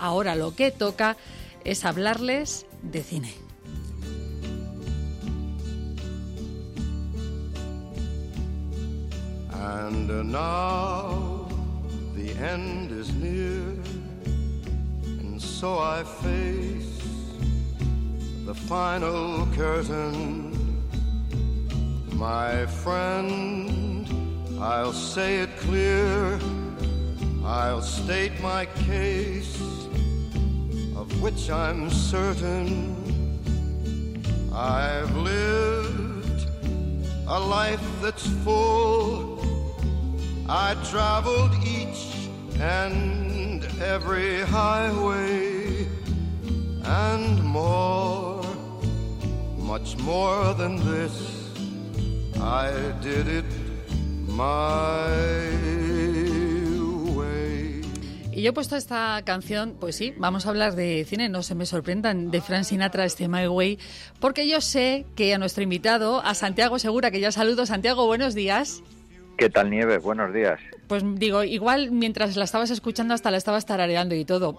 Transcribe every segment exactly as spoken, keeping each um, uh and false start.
ahora lo que toca es hablarles de cine. And now the end is near, and so I face the final curtain. My friend, I'll say it clear, I'll state my case, of which I'm certain. I've lived a life that's full, I traveled each and every highway, and more, much more than this, I did it my way. Y yo he puesto esta canción, pues sí, vamos a hablar de cine, no se me sorprendan, de Frank Sinatra, este My Way, porque yo sé que a nuestro invitado, a Santiago Segura, que ya saludo. Santiago, buenos días. ¿Qué tal, Nieves? Buenos días. Pues digo, igual mientras la estabas escuchando hasta la estabas tarareando y todo.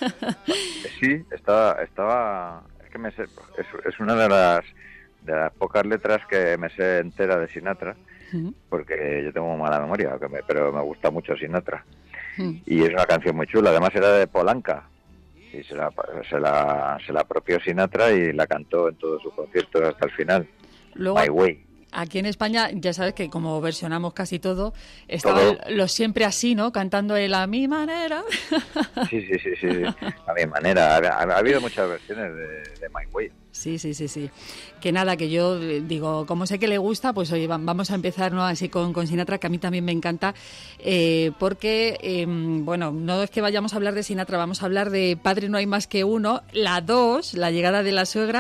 Sí, estaba, estaba, es que me sé, es, es una de las, de las pocas letras que me sé entera de Sinatra, uh-huh. porque yo tengo mala memoria, que me, pero me gusta mucho Sinatra. Uh-huh. Y es una canción muy chula, además era de Polanca, y se la, se la, se la apropió Sinatra y la cantó en todos sus conciertos hasta el final. Luego, My Way. Aquí en España, ya sabes que como versionamos casi todo, estaban los Siempre Así, ¿no? Cantando el A Mi Manera. Sí, sí, sí, sí, a mi manera. Ha, ha, ha habido muchas versiones de, de My Way. Sí, sí, sí, sí. Que nada, que yo digo, como sé que le gusta, pues oye, vamos a empezar, ¿no? Así con, con Sinatra, que a mí también me encanta, eh, porque, eh, bueno, no es que vayamos a hablar de Sinatra, vamos a hablar de Padre No Hay Más Que Uno, la dos, la llegada de la suegra.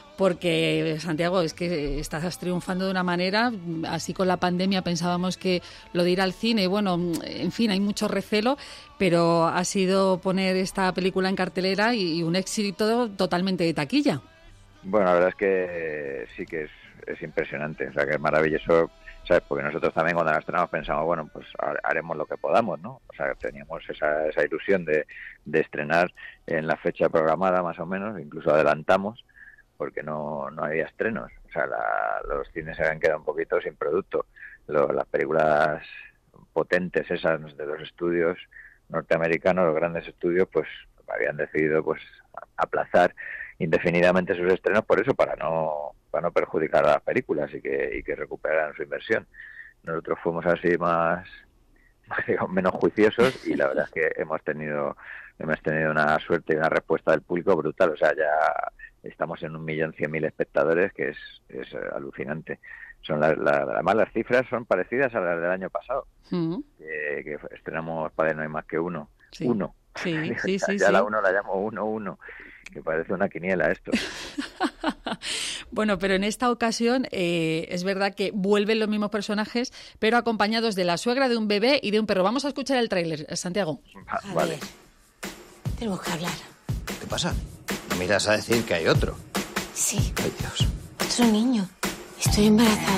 Porque, Santiago, es que estás triunfando de una manera, así con la pandemia pensábamos que lo de ir al cine, bueno, en fin, hay mucho recelo, pero ha sido poner esta película en cartelera y un éxito totalmente de taquilla. Bueno, la verdad es que sí que es, es impresionante, o sea, que es maravilloso, ¿sabes? Porque nosotros también cuando la estrenamos pensamos, bueno, pues haremos lo que podamos, ¿no? O sea, teníamos esa, esa ilusión de, de estrenar en la fecha programada más o menos, incluso adelantamos, porque no, no había estrenos, o sea, la, los cines se habían quedado un poquito sin producto. Lo, las películas potentes esas de los estudios norteamericanos, los grandes estudios, pues habían decidido pues aplazar indefinidamente sus estrenos por eso, para no para no perjudicar a las películas y que, y que recuperaran su inversión. Nosotros fuimos así más, más digamos, menos juiciosos y la verdad es que hemos tenido hemos tenido una suerte y una respuesta del público brutal, o sea, ya estamos en un millón cien mil espectadores, que es, es alucinante. Son la, la, además las cifras son parecidas a las del año pasado, uh-huh. que, que estrenamos Padre No Hay Más Que Uno. Sí. Uno. Sí, sí, sí. Ya sí. la uno la llamo uno, uno, que parece una quiniela esto. Bueno, pero en esta ocasión eh, es verdad que vuelven los mismos personajes, pero acompañados de la suegra, de un bebé y de un perro. Vamos a escuchar el tráiler, Santiago. Ah, vale. Ver, tenemos que hablar. ¿Qué pasa? ¿No me irás a decir que hay otro? Sí. Ay, Dios. Otro niño. Estoy embarazada.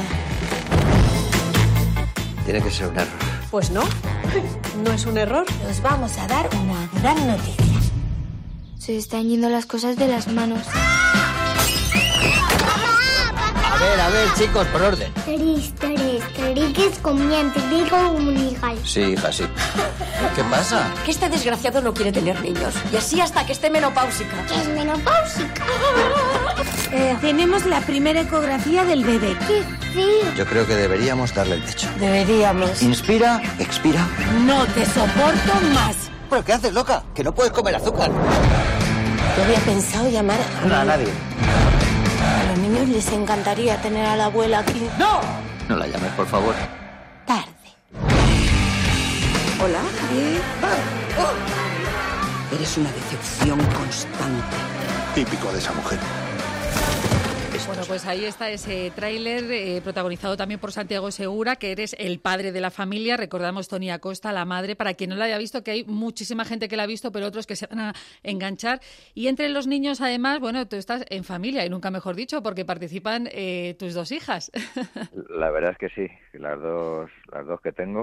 Tiene que ser un error. Pues no. No es un error. Os vamos a dar una gran noticia. Se están yendo las cosas de las manos. A ver, a ver, chicos, por orden. Tres, tres, tres, comiente, digo comunical. Sí, hija, sí. ¿Qué pasa? Que este desgraciado no quiere tener niños. Y así hasta que esté menopáusica. ¿Qué es menopáusica? Eh, tenemos la primera ecografía del bebé. ¡Qué feo! Yo creo que deberíamos darle el pecho. Deberíamos. Inspira, expira. No te soporto más. ¿Pero qué haces, loca? Que no puedes comer azúcar. Yo había pensado llamar a... No, a nadie. A los niños les encantaría tener a la abuela aquí. ¡No! No la llames, por favor. Tarde. Hola. ¿Eh? Ah. Oh. Eres una decepción constante. Típico de esa mujer. Bueno, pues ahí está ese tráiler eh, protagonizado también por Santiago Segura, que eres el padre de la familia. Recordamos Toni Acosta, la madre, para quien no la haya visto, que hay muchísima gente que la ha visto, pero otros que se van a enganchar. Y entre los niños, además, bueno, tú estás en familia, y nunca mejor dicho, porque participan eh, tus dos hijas. La verdad es que sí, las dos, las dos que tengo,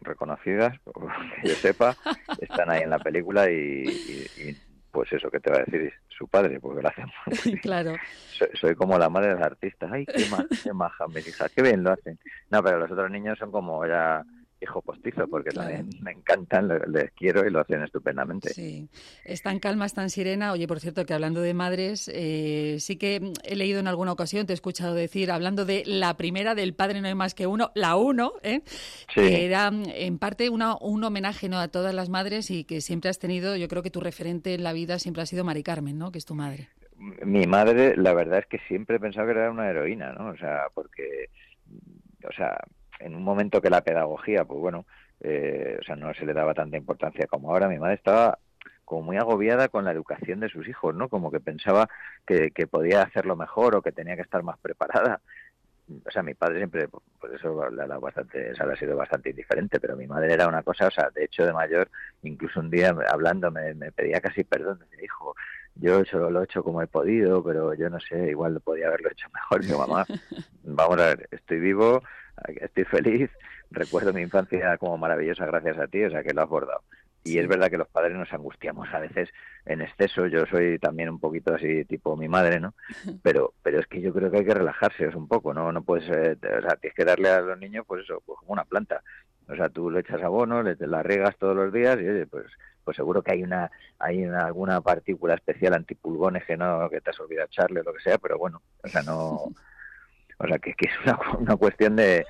reconocidas, que yo sepa, están ahí en la película y, y, y pues eso que te va a decir su padre, porque lo hacen muy bien. Claro. Soy, soy como la madre de los artistas. Ay, qué, ma, qué maja, mis hijas, qué bien lo hacen. No, pero los otros niños son como ya hijo postizo, porque claro, también me encantan, les quiero y lo hacen estupendamente. Sí, es tan calma, es tan sirena. Oye, por cierto, que hablando de madres, eh, sí que he leído en alguna ocasión, te he escuchado decir, hablando de la primera del Padre no hay más que uno, la uno, ¿eh? Sí. Que era en parte una, un homenaje, ¿no?, a todas las madres y que siempre has tenido, yo creo que tu referente en la vida siempre ha sido Mari Carmen, ¿no?, que es tu madre. Mi madre, la verdad es que siempre he pensado que era una heroína, ¿no? O sea, porque, o sea, en un momento que la pedagogía, pues bueno, eh, o sea, no se le daba tanta importancia como ahora, mi madre estaba como muy agobiada con la educación de sus hijos, ¿no? Como que pensaba que, que podía hacerlo mejor o que tenía que estar más preparada. O sea, mi padre siempre, pues eso le ha dado bastante, o sea, le ha sido bastante indiferente, pero mi madre era una cosa, o sea, de hecho de mayor, incluso un día hablando me, me pedía casi perdón, me dijo, hijo, yo solo lo he hecho como he podido, pero yo no sé, igual podía haberlo hecho mejor. Digo, mamá, vamos a ver, estoy vivo, estoy feliz, recuerdo mi infancia como maravillosa gracias a ti, o sea, que lo has bordado. Y sí, es verdad que los padres nos angustiamos a veces en exceso. Yo soy también un poquito así, tipo mi madre, ¿no? Pero pero es que yo creo que hay que relajarse es un poco, ¿no? No puedes, eh, o sea, tienes que darle a los niños, pues eso, pues como una planta. O sea, tú le echas abono, le la riegas todos los días y, oye, pues pues seguro que hay una hay una, alguna partícula especial antipulgones que no que te has olvidado echarle o lo que sea, pero bueno, o sea, no... O sea, que, que es una, una cuestión de,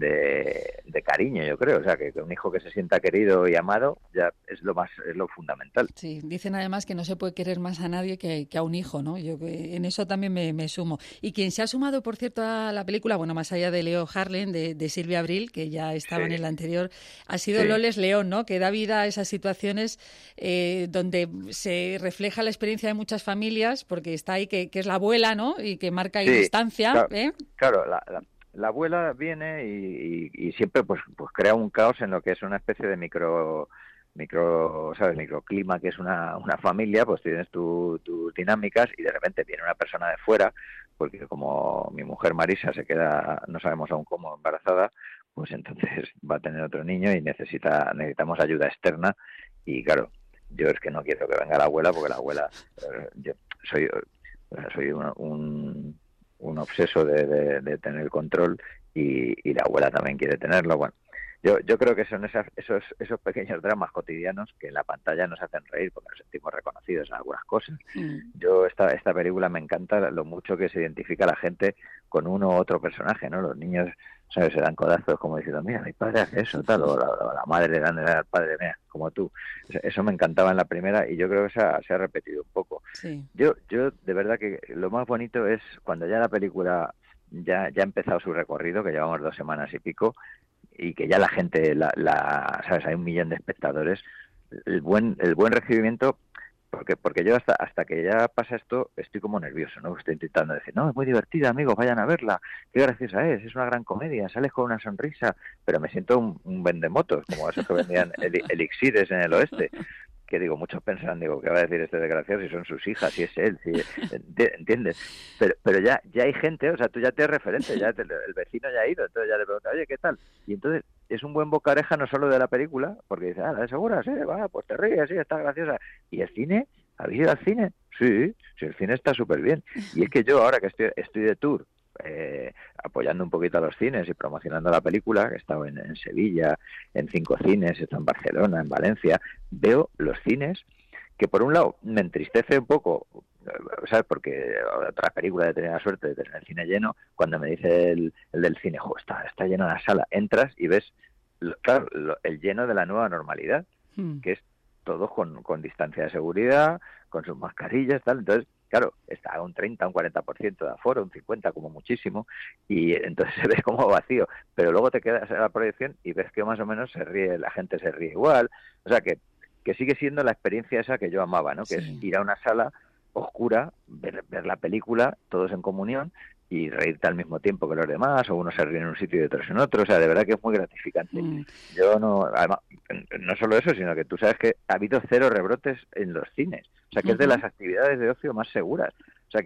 de, de cariño, yo creo. O sea, que, que un hijo que se sienta querido y amado ya es lo más es lo fundamental. Sí, dicen además que no se puede querer más a nadie que, que a un hijo, ¿no? Yo en eso también me, me sumo. Y quien se ha sumado, por cierto, a la película, bueno, más allá de Leo Harlem, de, de Silvia Abril, que ya estaba sí. en el anterior, ha sido sí. Loles León, ¿no? Que da vida a esas situaciones eh, donde se refleja la experiencia de muchas familias, porque está ahí que, que es la abuela, ¿no? Y que marca ahí sí, distancia, claro, ¿eh? Claro, la, la, la abuela viene y, y, y siempre pues, pues crea un caos en lo que es una especie de micro, micro, ¿sabes? Microclima, que es una, una familia, pues tienes tus tu dinámicas y de repente viene una persona de fuera, porque como mi mujer Marisa se queda, no sabemos aún cómo, embarazada, pues entonces va a tener otro niño y necesita necesitamos ayuda externa y claro, yo es que no quiero que venga la abuela porque la abuela, eh, yo soy, soy un... un un obseso de, de, de tener control y, y la abuela también quiere tenerlo. Bueno, yo yo creo que son esas, esos esos pequeños dramas cotidianos que en la pantalla nos hacen reír porque nos sentimos reconocidos en algunas cosas. Mm. Yo esta esta película me encanta lo mucho que se identifica la gente con uno u otro personaje, ¿no? Los niños, ¿sabes? Se dan codazos como diciendo, mira, mi padre hace eso, tal, o la, la, la madre dándole al padre, mira, como tú. Eso me encantaba en la primera y yo creo que se ha, se ha repetido un poco. Sí. Yo yo de verdad que lo más bonito es cuando ya la película ya, ya ha empezado su recorrido, que llevamos dos semanas y pico, y que ya la gente, la, la ¿sabes? Hay un millón de espectadores, el buen el buen recibimiento, porque porque yo hasta hasta que ya pasa esto estoy como nervioso, ¿no? Estoy intentando decir, no, es muy divertida, amigos, vayan a verla, qué graciosa es, es una gran comedia, sales con una sonrisa, pero me siento un, un vendemotos, como esos que vendían el, elixires en el oeste, que digo, muchos pensarán, digo, ¿qué va a decir este desgraciado si son sus hijas, si es él, si entiendes? Pero pero ya ya hay gente, o sea, tú ya te eres referente, ya te, el vecino ya ha ido, entonces ya le pregunta, oye, ¿qué tal? Y entonces es un buen boca oreja no solo de la película, porque dice, ah, ¿la de segura? Sí, va, pues te ríes, sí, está graciosa. ¿Y el cine? ¿Habéis ido al cine? Sí, sí, el cine está súper bien. Y es que yo ahora que estoy estoy de tour, Eh, apoyando un poquito a los cines y promocionando la película, que he estado en, en Sevilla, en cinco cines, he estado en Barcelona, en Valencia, veo los cines que por un lado me entristece un poco, ¿sabes? Porque otra película de tener la suerte de tener el cine lleno, cuando me dice el, el del cine, jo, está, está llena la sala, entras y ves, claro, el lleno de la nueva normalidad, hmm. que es todo con, con distancia de seguridad, con sus mascarillas, tal, entonces claro, está a un treinta, un cuarenta por ciento de aforo, un cincuenta como muchísimo, y entonces se ve como vacío, pero luego te quedas a la proyección y ves que más o menos se ríe, la gente se ríe igual, o sea que, que sigue siendo la experiencia esa que yo amaba, ¿no? Que sí. Es ir a una sala oscura, ver, ver la película, todos en comunión, y reírte al mismo tiempo que los demás, o uno se ríe en un sitio y otros en otro, o sea, de verdad que es muy gratificante. Mm. Yo no, además, no solo eso, sino que tú sabes que ha habido cero rebrotes en los cines, o sea, que uh-huh. es de las actividades de ocio más seguras, o sea, que este,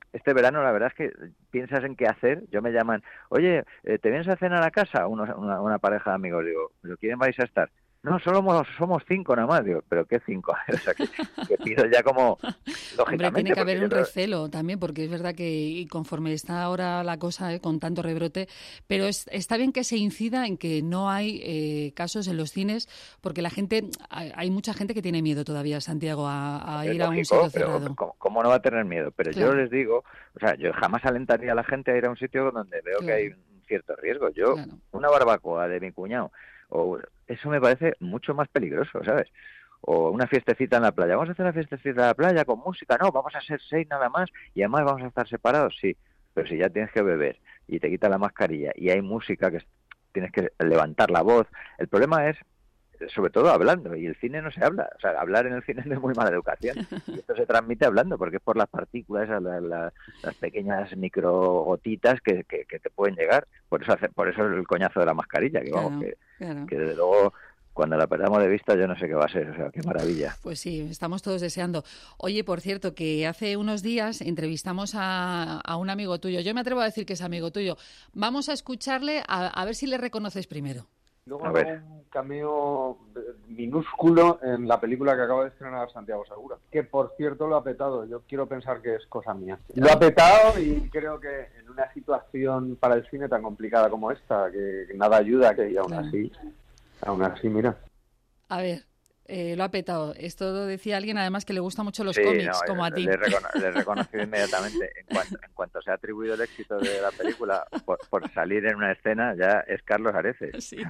este verano la verdad es que piensas en qué hacer. Yo me llaman, oye, eh, ¿te vienes a cenar a casa? Unos, una, una pareja de amigos, digo, ¿pero quién vais a estar? No, solo somos, somos cinco nada más. Digo, ¿pero qué cinco? O sea, que, que pido ya como, lógicamente... Hombre, tiene que haber un no... recelo también, porque es verdad que y conforme está ahora la cosa, eh, con tanto rebrote, pero es, está bien que se incida en que no hay eh, casos en los cines, porque la gente, hay, hay mucha gente que tiene miedo todavía, Santiago, a, a ir lógico, a un sitio cerrado. ¿cómo, ¿Cómo no va a tener miedo? Pero claro. Yo les digo, o sea, yo jamás alentaría a la gente a ir a un sitio donde veo claro. que hay un cierto riesgo. Yo, claro. una barbacoa de mi cuñado, o eso me parece mucho más peligroso, ¿sabes? O una fiestecita en la playa. Vamos a hacer una fiestecita en la playa con música. No, vamos a ser seis nada más y además vamos a estar separados. Sí, pero si ya tienes que beber y te quita la mascarilla y hay música que tienes que levantar la voz. El problema es, sobre todo, hablando. Y el cine no se habla. O sea, hablar en el cine es de muy mala educación. Y esto se transmite hablando porque es por las partículas, la, la, las pequeñas microgotitas que, que, que te pueden llegar. Por eso hace, por eso el coñazo de la mascarilla, que vamos, claro, que, claro. que desde luego... Cuando la perdamos de vista yo no sé qué va a ser, o sea, qué maravilla. Pues sí, estamos todos deseando. Oye, por cierto, que hace unos días entrevistamos a, a un amigo tuyo. Yo me atrevo a decir que es amigo tuyo. Vamos a escucharle a, a ver si le reconoces primero. Luego hago un cameo minúsculo en la película que acaba de estrenar Santiago Segura, que por cierto lo ha petado. Yo quiero pensar que es cosa mía. Lo ha petado y creo que en una situación para el cine tan complicada como esta, que, que nada ayuda, que y aún claro. así... Aún así, mira. A ver, eh, lo ha petado. Esto decía alguien, además, que le gusta mucho los sí, cómics, no, como a ti. Le, recono le he reconocido inmediatamente. En cuanto, en cuanto se ha atribuido el éxito de la película por, por salir en una escena, ya es Carlos Areces. Sí.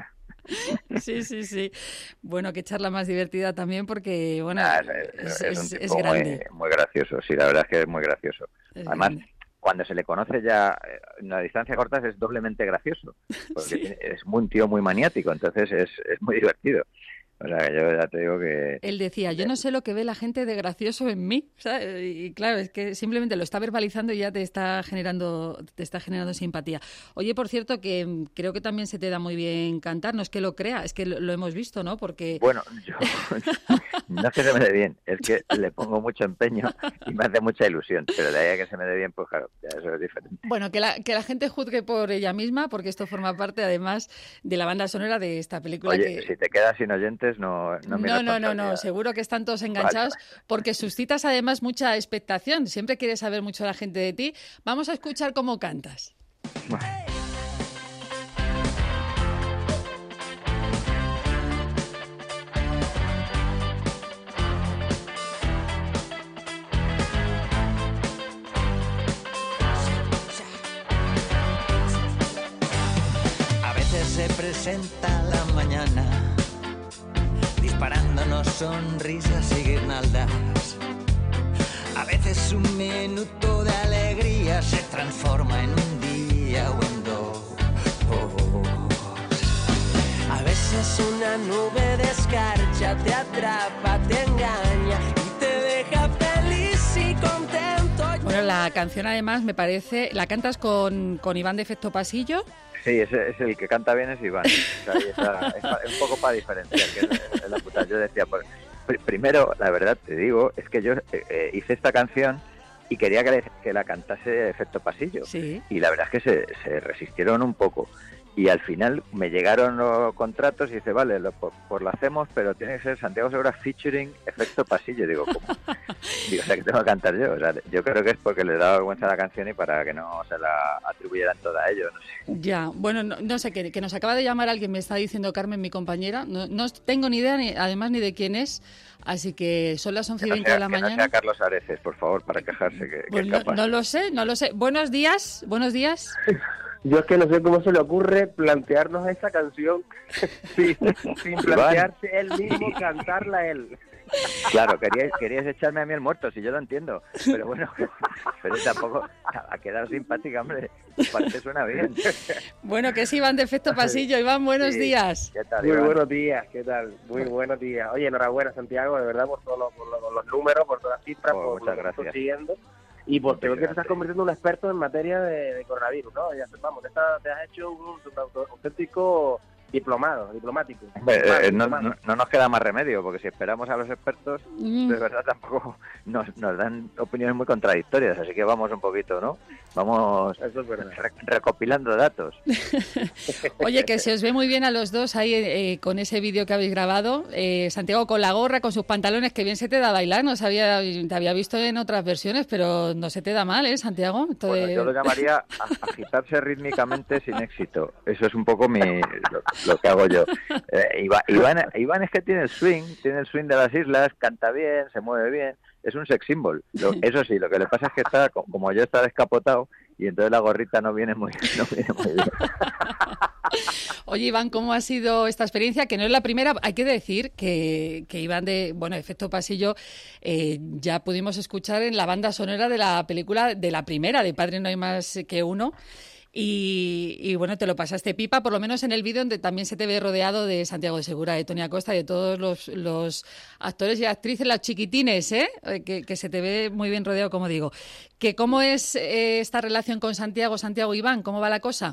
Sí, sí, sí. Bueno, qué charla más divertida también, porque, bueno, ah, es, es, es, es, un es grande. Muy, muy gracioso, sí, la verdad es que es muy gracioso. Es Además... grande. Cuando se le conoce ya en una distancia corta es doblemente gracioso, porque sí. es un tío muy maniático, entonces es, es muy divertido. O sea, yo ya te digo que... Él decía, yo no sé lo que ve la gente de gracioso en mí, ¿sabes? Y claro, es que simplemente lo está verbalizando y ya te está generando te está generando simpatía. Oye, por cierto, que creo que también se te da muy bien cantar, no es que lo crea, es que lo, lo hemos visto, ¿no? Porque... Bueno, yo no es que se me dé bien, es que le pongo mucho empeño y me hace mucha ilusión, pero de ahí a que se me dé bien, pues claro, ya eso es diferente. Bueno, que la, que la gente juzgue por ella misma, porque esto forma parte, además, de la banda sonora de esta película. Oye, que... si te quedas sin oyentes, no no no, no, no, no, seguro que están todos enganchados, vale. Porque suscitas además mucha expectación, siempre quiere saber mucho la gente de ti. Vamos a escuchar cómo cantas. Bueno. A veces se presenta la mañana disparándonos sonrisas y guirnaldas. A veces un minuto de alegría se transforma en un día o en dos. A veces una nube de escarcha te atrapa, te engaña y te deja feliz y contento. Bueno, la canción además me parece... ¿La cantas con, con Iván de Efecto Pasillo? Sí, ese es el que canta bien, es Iván. O sea, esa, es un poco para diferenciar, que es, es la puta. Yo decía, pues, pr primero, la verdad te digo, es que yo eh, hice esta canción y quería que, le, que la cantase Efecto Pasillo. Sí. Y la verdad es que se, se resistieron un poco. Y al final me llegaron los contratos y dice, vale, lo, por, por lo hacemos, pero tiene que ser Santiago Segura featuring Efecto Pasillo. Digo, ¿cómo? Digo, o sea, que tengo que cantar yo. O sea, yo creo que es porque les daba vergüenza a la canción y para que no se la atribuyeran toda a ellos, no sé. Ya, bueno, no, no sé, que, que nos acaba de llamar alguien, me está diciendo Carmen, mi compañera. No, no tengo ni idea, ni, además, ni de quién es. Así que son las once y veinte de la mañana. Que no sea Carlos Areces, por favor, para quejarse. Que, pues que no, es capaz. no lo sé, no lo sé. Buenos días, buenos días. Yo es que no sé cómo se le ocurre plantearnos esa canción sin, sin plantearse él mismo cantarla él. Claro, queríais, queríais echarme a mí el muerto, si yo lo entiendo. Pero bueno, pero tampoco ha quedado simpática, hombre. Parte suena bien. Bueno, que es Iván de Efecto Pasillo. Iván, buenos sí. días. ¿Qué tal, Muy Iván? Buenos días, ¿qué tal? Muy buenos días. Oye, enhorabuena, Santiago, de verdad, por todos los, por los, los números, por todas las cifras, oh, por muchas lo que gracias. estás siguiendo. Y por creo que te estás convirtiendo en un experto en materia de, de coronavirus, ¿no? Ya, vamos, te, estás, te has hecho un, un auténtico diplomado, diplomático. Hombre, Diplomado, eh, no, diplomado. no, no nos queda más remedio, porque si esperamos a los expertos, Mm. de verdad tampoco nos, nos dan opiniones muy contradictorias, así que vamos un poquito, ¿no? Vamos Eso es verdad. re- recopilando datos. Oye, que se os ve muy bien a los dos ahí eh, con ese vídeo que habéis grabado. Eh, Santiago con la gorra, con sus pantalones, que bien se te da bailar. No sabía, te había visto en otras versiones, pero no se te da mal, ¿eh, Santiago? Esto Bueno, de- yo lo llamaría a- agitarse rítmicamente sin éxito. Eso es un poco mi lo, lo que hago yo. Eh, Iván, Iván, Iván es que tiene el swing, tiene el swing de las islas, canta bien, se mueve bien. Es un sex symbol. Lo- eso sí, lo que le pasa es que está, co- como yo, está descapotado y entonces la gorrita no viene muy, no viene muy bien. Oye, Iván, ¿cómo ha sido esta experiencia? Que no es la primera. Hay que decir que, que Iván de, bueno, Efecto Pasillo, eh, ya pudimos escuchar en la banda sonora de la película, de la primera, de Padre No Hay Más Que Uno. Y, y bueno, te lo pasaste pipa, por lo menos en el vídeo donde también se te ve rodeado de Santiago de Segura, de Tony Acosta, de todos los, los actores y actrices, los chiquitines, ¿eh? Eh, Que, que se te ve muy bien rodeado, como digo. Que ¿Cómo es eh, esta relación con Santiago, Santiago Iván? ¿Cómo va la cosa?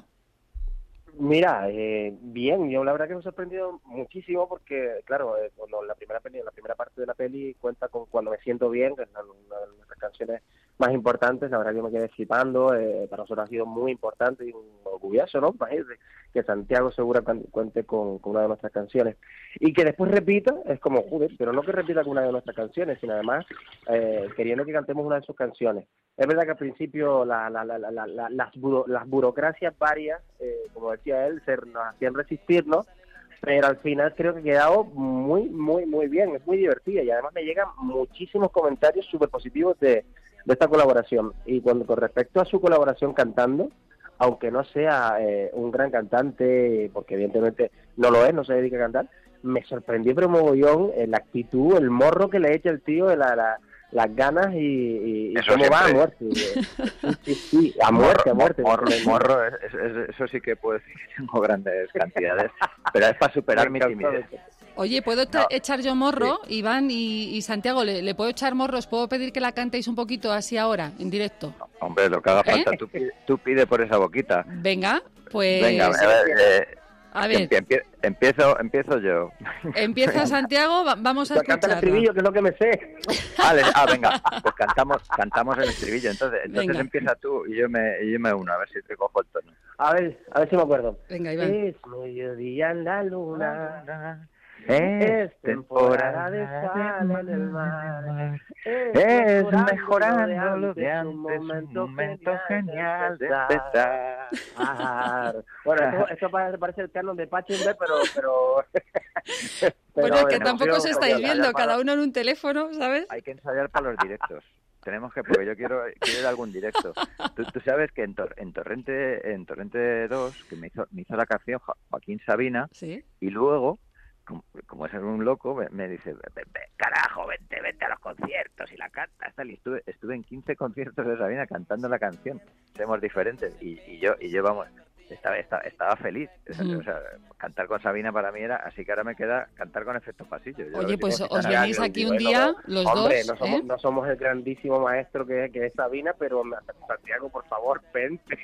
Mira, eh, bien, yo la verdad que me he sorprendido muchísimo porque, claro, eh, cuando la primera peli, la primera parte de la peli cuenta con Cuando Me Siento Bien, que es una una de nuestras canciones más importantes, la verdad que yo me quedé flipando, eh, para nosotros ha sido muy importante y un orgulloso, ¿no? País de que Santiago Segura cu- cuente con, con una de nuestras canciones. Y que después repita, es como, joder, pero no que repita con una de nuestras canciones, sino además eh, queriendo que cantemos una de sus canciones. Es verdad que al principio la, la, la, la, la, las, buro, las burocracias varias, eh, como decía él, se, nos hacían resistirnos, pero al final creo que ha quedado muy, muy, muy bien, es muy divertida y además me llegan muchísimos comentarios súper positivos de, de esta colaboración. Y cuando con respecto a su colaboración cantando, aunque no sea eh, un gran cantante, porque evidentemente no lo es, no se dedica a cantar, me sorprendió pero mogollón eh, la actitud, el morro que le echa el tío, la, la, las ganas y, y, y cómo va a muerte. Sí, sí, sí, a muerte, a muerte. Morro, morro, es- es- es- eso sí que puedo decir que tengo grandes cantidades, pero es para superar mi timidez. Oye, ¿puedo No. tra- echar yo morro, Iván y, y Santiago? ¿le, ¿Le puedo echar morro? ¿Os puedo pedir que la cantéis un poquito así ahora, en directo? Hombre, lo que haga falta, tú, pide- tú pide por esa boquita. Venga, pues... Venga, a ver, eh, A ver. empie- empie- empiezo, empiezo yo. Empieza Santiago, va- vamos a Canta el escucharlo. estribillo, que es lo que me sé. Vale, ah, venga, pues cantamos, cantamos el estribillo. Entonces, entonces Venga. empieza tú y yo me, y yo me uno, a ver si te cojo el tono. A ver, a ver si me acuerdo. Venga, Iván. Es mediodía en la luna, Es es temporada de sal en el mar, Es mejorando mejorando lo lo de antes, un momento genial de empezar. empezar. Bueno, esto, esto parece, parece el canon de Pachelbel, pero... pero, pero Bueno, es que bueno, tampoco yo- os estáis yo- viendo, ya cada para- uno en un teléfono, ¿sabes? Hay que ensayar para los directos. Tenemos que, porque yo quiero, quiero ir a algún directo. Tú, tú sabes que en, Tor- en Torrente en Torrente dos, que me hizo, me hizo la canción Jo- Joaquín Sabina, Sí. y luego, como, como es un loco, me, me dice, "Ven, ven, carajo, vente, vente a los conciertos y la cantas, tal". Y estuve, estuve en quince conciertos de Sabina cantando la canción. Somos diferentes. Y, y yo, y yo vamos, estaba, estaba, estaba feliz. Mm. O sea, cantar con Sabina para mí era, así que ahora me queda cantar con Efecto Pasillo. Yo Oye, lo que pues tengo que os cantar- venís aquí un Bueno, día, los hombre, dos, no somos, ¿eh? no somos el grandísimo maestro que, que es Sabina, pero Santiago, por favor, vente.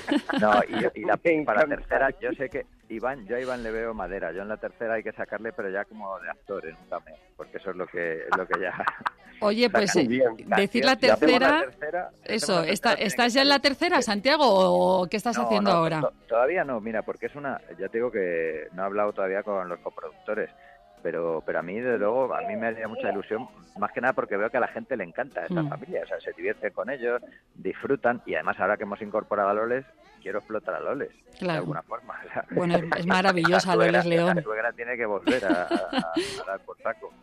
No, y, y la, Me para la encanta. tercera, yo sé que Iván, yo a Iván le veo madera. Yo en la tercera hay que sacarle, pero ya como de actor en un cameo, porque eso es lo que, es lo que ya. Oye, pues Saca eh, bien. decir la Si hacemos la tercera, tercera, si hacemos eso, la tercera, está- tiene ¿estás que ya en la salir. tercera, Santiago, o qué estás No, haciendo no, ahora? to- Todavía no, mira, porque es una, ya te digo que no he hablado todavía con los coproductores, pero pero a mí, desde luego, a mí me haría mucha ilusión, más que nada porque veo que a la gente le encanta esta Mm. familia, o sea, se divierte con ellos, disfrutan, y además ahora que hemos incorporado a Loles, quiero explotar a Loles, de Claro. alguna forma. O sea, Bueno, es, es maravillosa la Loles suegra- León. La suegra tiene que volver a, a- a dar por saco.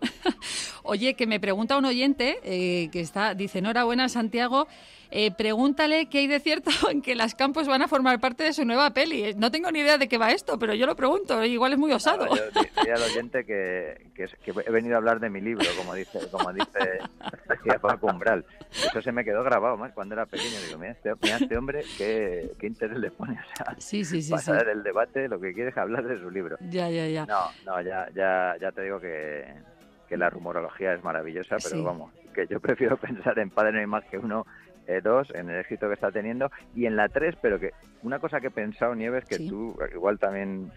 Oye, que me pregunta un oyente eh, que está, dice, enhorabuena Santiago, eh, pregúntale qué hay de cierto en que las Campos van a formar parte de su nueva peli. Eh, No tengo ni idea de qué va esto, pero yo lo pregunto, igual es muy osado. Claro, yo di- diría al oyente que, que, es- que he venido a hablar de mi libro, como dice como dice decía Paco Umbral. Eso se me quedó grabado más cuando era pequeño. Digo, mira este, mira este hombre, qué, qué interés le pone. O sea, Sí, sí, sí, para sí. saber el debate, lo que quiere es hablar de su libro. Ya, ya, ya. No, no, ya, ya, ya te digo que, que la rumorología es maravillosa, pero Sí. vamos, que yo prefiero pensar en Padre No Hay Más Que Uno, eh, dos, en el éxito que está teniendo, y en la tres, pero que una cosa que he pensado, Nieves, que Sí. tú igual también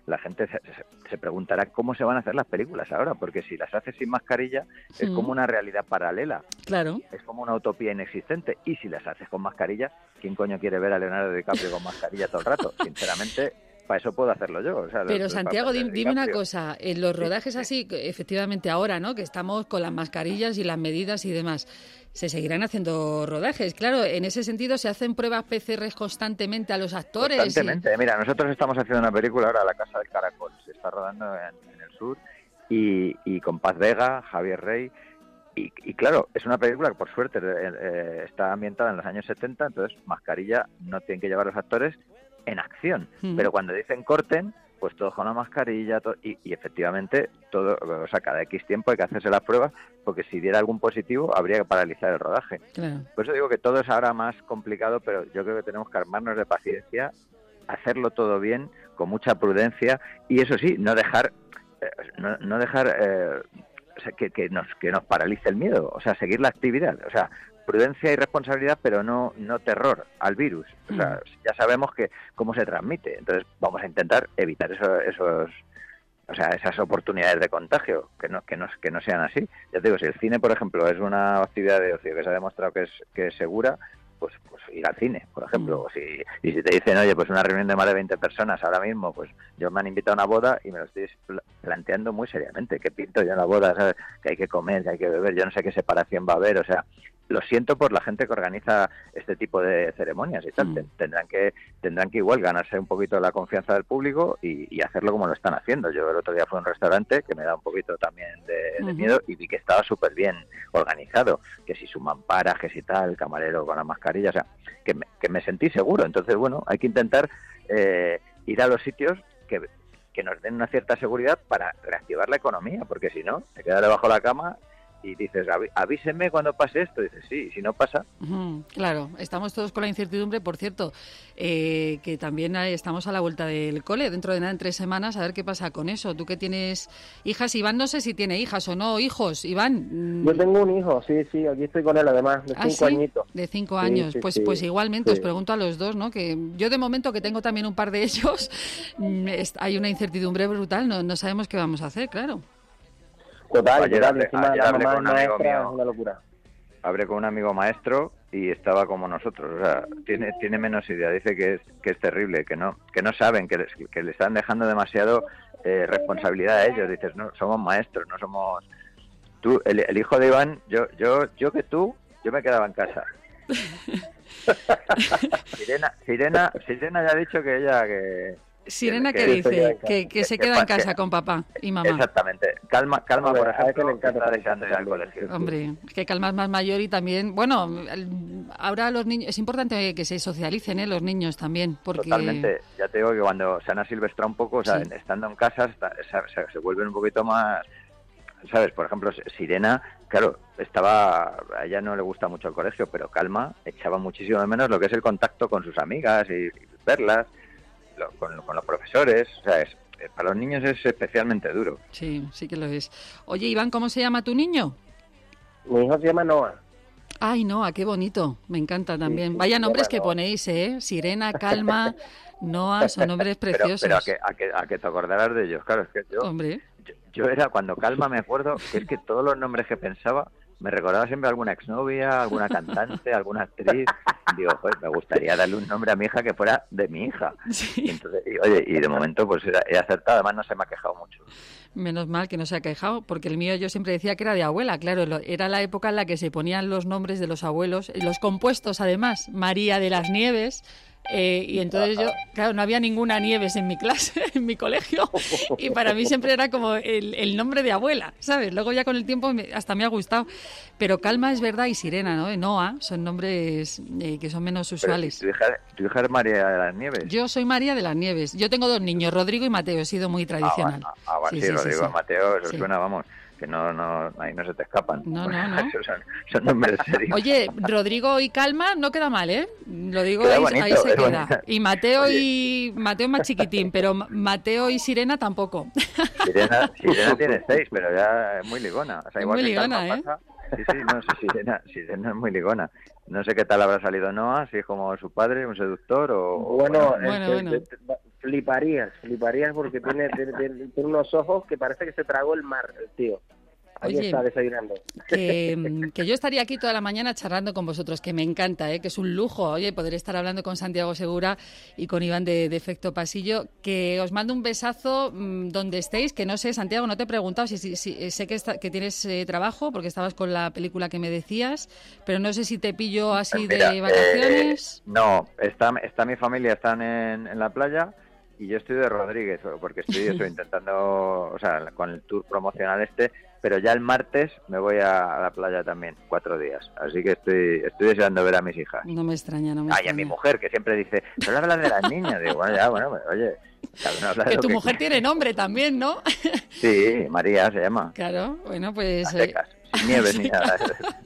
la gente se, se, se preguntará cómo se van a hacer las películas ahora, porque si las haces sin mascarilla es mm. como una realidad paralela. Claro. Es como una utopía inexistente. Y si las haces con mascarilla, ¿quién coño quiere ver a Leonardo DiCaprio con mascarilla todo el rato? Sinceramente, para eso puedo hacerlo yo. O sea, Pero los, Santiago, dime DiCaprio. una cosa, en los rodajes así, efectivamente ahora, ¿no?, que estamos con las mascarillas y las medidas y demás, se seguirán haciendo rodajes. Claro, en ese sentido se hacen pruebas P C R constantemente a los actores. Constantemente. Y... Mira, nosotros estamos haciendo una película ahora, La Casa del Caracol, se está rodando en, en el sur, y, y con Paz Vega, Javier Rey, y, y claro, es una película que por suerte eh, eh, está ambientada en los años setenta, entonces mascarilla no tienen que llevar los actores en acción, mm. pero cuando dicen corten, pues todos con la mascarilla, todo, y, y efectivamente, todo, o sea, cada X tiempo hay que hacerse las pruebas, porque si diera algún positivo habría que paralizar el rodaje. Claro. Por eso digo que todo es ahora más complicado, pero yo creo que tenemos que armarnos de paciencia, hacerlo todo bien, con mucha prudencia, y eso sí, no dejar, eh, no, no dejar eh, o sea, que, que nos que nos paralice el miedo, o sea, seguir la actividad, o sea, prudencia y responsabilidad, pero no no terror al virus. O sea, ya sabemos que cómo se transmite, entonces vamos a intentar evitar eso, esos, o sea, esas oportunidades de contagio, que no que no que no sean así. Ya te digo, si el cine, por ejemplo, es una actividad de ocio que se ha demostrado que es que es segura, pues pues ir al cine, por ejemplo. O si, y si te dicen, oye, pues una reunión de más de veinte personas ahora mismo, pues yo me han invitado a una boda y me lo estoy planteando muy seriamente. ¿Qué pinto yo en la boda? ¿Sabes? Que hay que comer, que hay que beber, yo no sé qué separación va a haber, o sea... Lo siento por la gente que organiza este tipo de ceremonias y tal. Mm. Tendrán que tendrán que igual ganarse un poquito la confianza del público y, y hacerlo como lo están haciendo. Yo el otro día fui a un restaurante que me da un poquito también de, de uh-huh. miedo y vi que estaba súper bien organizado. Que si su mampara, que si tal, el camarero con la mascarilla, o sea, que me, que me sentí seguro. Entonces, bueno, hay que intentar eh, ir a los sitios que, que nos den una cierta seguridad para reactivar la economía, porque si no, te quedas debajo de la cama y dices, avísenme cuando pase esto. Y dices, sí, y si no pasa... Uh-huh, claro, estamos todos con la incertidumbre. Por cierto, eh, que también estamos a la vuelta del cole, dentro de nada, en tres semanas, a ver qué pasa con eso. Tú que tienes hijas, Iván, no sé si tiene hijas o no, hijos, Iván. Yo tengo un hijo, sí, sí, aquí estoy con él además, de ¿Ah, cinco sí? añitos. De cinco años, sí, sí, pues sí. pues igualmente sí. Os pregunto a los dos, ¿no? Que yo de momento que tengo también un par de ellos, hay una incertidumbre brutal, no, no sabemos qué vamos a hacer, claro. Total, ayer total, hablé, encima ayer la hablé mamá con un amigo maestra mío, es una locura. Hablé con un amigo maestro y estaba como nosotros, o sea, tiene tiene menos idea, dice que es que es terrible, que no que no saben, que les, que le están dejando demasiado eh, responsabilidad a ellos. Dices, no, somos maestros, no somos... Tú, el, el hijo de Iván, yo yo yo que tú, yo me quedaba en casa. Sirena, Sirena, Sirena ya ha dicho que ella que... Sirena que, que dice que, que, que se queda en casa con papá y mamá. Exactamente. Calma, Calma, ver, por ejemplo, le encanta está deseando ir al colegio. Hombre, es que Calma es más mayor y también, bueno, ahora los niños, es importante que se socialicen, ¿eh? Los niños también, porque... Totalmente. Ya te digo que cuando se han asilvestrado un poco, o sea, sí. estando en casa, está, se, se vuelven un poquito más... ¿Sabes? Por ejemplo, Sirena, claro, estaba, a ella no le gusta mucho el colegio, pero Calma echaba muchísimo de menos lo que es el contacto con sus amigas y, y verlas. Lo, con, con los profesores, o sea, es, para los niños es especialmente duro. Sí, sí que lo es. Oye, Iván, ¿cómo se llama tu niño? Mi hijo se llama Noah. Ay, Noah, qué bonito, me encanta también. Sí, Vaya nombres que ponéis, ¿eh? Sirena, Calma, Noah, son nombres preciosos. Pero, pero a, que, a, que, a que te acordarás de ellos, claro, es que yo... Hombre. Yo, yo era, cuando Calma me acuerdo, que es que todos los nombres que pensaba... Me recordaba siempre alguna exnovia, alguna cantante, alguna actriz. Digo, joder, me gustaría darle un nombre a mi hija que fuera de mi hija. Sí. Y entonces, y, oye, y de momento pues he acertado, además no se me ha quejado mucho. Menos mal que no se ha quejado, porque el mío yo siempre decía que era de abuela, claro, era la época en la que se ponían los nombres de los abuelos, los compuestos además, María de las Nieves... Eh, y entonces yo, claro, no había ninguna Nieves en mi clase, en mi colegio, y para mí siempre era como el, el nombre de abuela, ¿sabes? Luego ya con el tiempo me, hasta me ha gustado. Pero Calma es verdad y Sirena, ¿no? Noah son nombres eh, que son menos usuales. ¿Tu hija, ¿Tu hija es María de las Nieves? Yo soy María de las Nieves. Yo tengo dos niños, Rodrigo y Mateo, he sido muy tradicional. Ah, ah, ah sí, sí, sí, Rodrigo y sí, Mateo, eso sí. Suena, vamos... que no, no, ahí no se te escapan. No, no, no. son, son nombres serios. Oye, Rodrigo y Calma no queda mal, ¿eh? Lo digo, queda ahí, bonito, ahí se queda. Bonito. Y Mateo Oye. y Mateo más chiquitín, pero Mateo y Sirena tampoco. Sirena, Sirena tiene seis, pero ya es muy ligona. O sea, igual muy que ligona, Calma ¿eh? Pasa, sí, sí, no, sí, Sirena, Sirena es muy ligona. No sé qué tal habrá salido Noah, si es como su padre, un seductor o... Bueno, bueno, el, bueno. De, de, Fliparías, fliparías porque tiene, tiene, tiene, tiene unos ojos que parece que se tragó el mar, el tío. Ahí Oye, está desayunando. Que, que yo estaría aquí toda la mañana charlando con vosotros, que me encanta, ¿eh? Que es un lujo, oye, poder estar hablando con Santiago Segura y con Iván de, de Efecto Pasillo, que os mando un besazo mmm, donde estéis, que no sé, Santiago, no te he preguntado, si, si, si sé que, está, que tienes eh, trabajo, porque estabas con la película que me decías, pero no sé si te pillo así Mira, de vacaciones. Eh, no, está, está mi familia, están en, en la playa y yo estoy de Rodríguez, porque estoy eso, intentando, o sea, con el tour promocional este, pero ya el martes me voy a, a la playa también, cuatro días. Así que estoy estoy deseando ver a mis hijas. No me extraña, no me ah, extraña. Y a mi mujer, que siempre dice, pero hablas de las niñas. Digo, bueno, ya, bueno, oye... Cada uno que tu que mujer quiere. tiene nombre también, ¿no? Sí, María se llama. Claro, bueno, pues... A secas, sin nieve ni nada.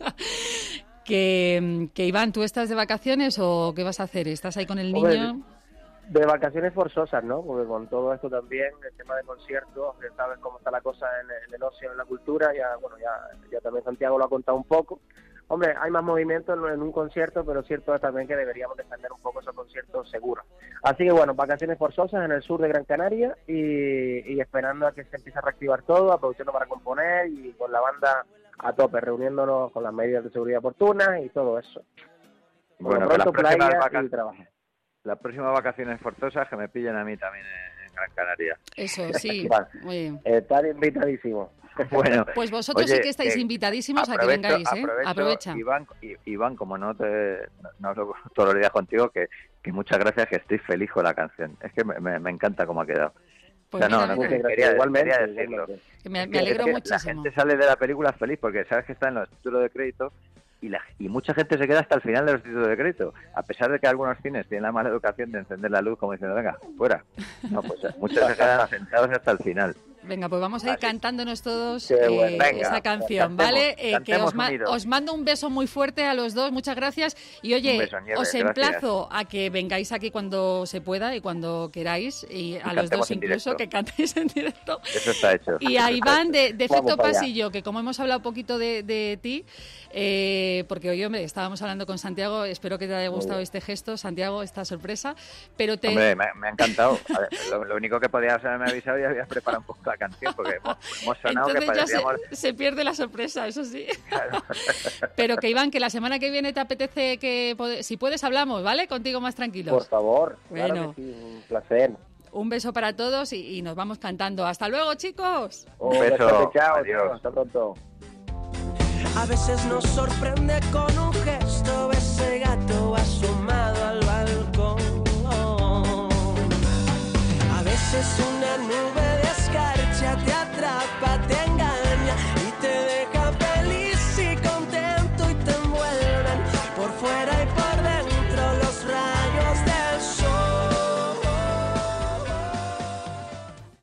que, que Iván, ¿tú estás de vacaciones o qué vas a hacer? ¿Estás ahí con el Hombre, niño? De vacaciones forzosas, ¿no? Porque con todo esto también, el tema de conciertos, ya sabes cómo está la cosa en, en el ocio, en la cultura, ya bueno, ya, ya también Santiago lo ha contado un poco. Hombre, hay más movimiento en, en un concierto, pero cierto es también que deberíamos defender un poco esos conciertos seguros. Así que bueno, vacaciones forzosas en el sur de Gran Canaria y, y esperando a que se empiece a reactivar todo, aprovechando para componer y con la banda a tope, reuniéndonos con las medidas de seguridad oportunas y todo eso. Por Bueno, lo pronto, que las próximas, playa vaca... y trabajo. las próximas vacaciones forzosas que me pillen a mí también en, en Gran Canaria. Eso, sí. Vale. Muy bien. Estar invitadísimo. Bueno, pues vosotros oye, sí que estáis eh, invitadísimos aprovecho, a que vengáis, ¿eh? Aprovecho, Aprovecha. Iván, Iván, como no te no hablo todos los días contigo, que, que muchas gracias, que estoy feliz con la canción. Es que me, me, me encanta cómo ha quedado. Pues o sea, mira, no, no, mira. quería, Igualmente, quería decirlo. Que me, Es me alegro es que muchísimo. La gente sale de la película feliz porque sabes que está en los títulos de crédito y, la, y mucha gente se queda hasta el final de los títulos de crédito, a pesar de que algunos cines tienen la mala educación de encender la luz como diciendo, venga, fuera. No, pues muchos se quedan sentados hasta el final. Venga, pues vamos a ir Así. cantándonos todos Qué eh, bueno. Venga, esa canción, cantemos, ¿vale? Eh, que cantemos os, ma- unidos. os mando un beso muy fuerte a los dos, muchas gracias. Y oye, Un beso, Nieves, os gracias. emplazo a que vengáis aquí cuando se pueda y cuando queráis, y a los cantemos dos en incluso, directo. que cantéis en directo. Eso está hecho. Y a Eso está Iván hecho. de, de Vamos Efecto para allá. Pasillo, que como hemos hablado un poquito de, de ti, eh, porque hoy hombre, estábamos hablando con Santiago, espero que te haya gustado bien. este gesto, Santiago, esta sorpresa, pero te... Hombre, me, me ha encantado. A ver, lo, lo único que podías haberme avisado y habías preparado un poco la canción, porque hemos, hemos sonado que Entonces ya se, parecíamos... se pierde la sorpresa, eso sí. Claro. Pero que Iván, que la semana que viene te apetece que, pode- si puedes, hablamos, ¿vale? Contigo más tranquilos. Por favor, claro Bueno. que sí, un placer. Un beso para todos y, y nos vamos cantando. ¡Hasta luego, chicos! Un beso. Chao, Adiós. chao, hasta pronto. A veces nos sorprende con un gesto ese gato asomado al balcón. A veces un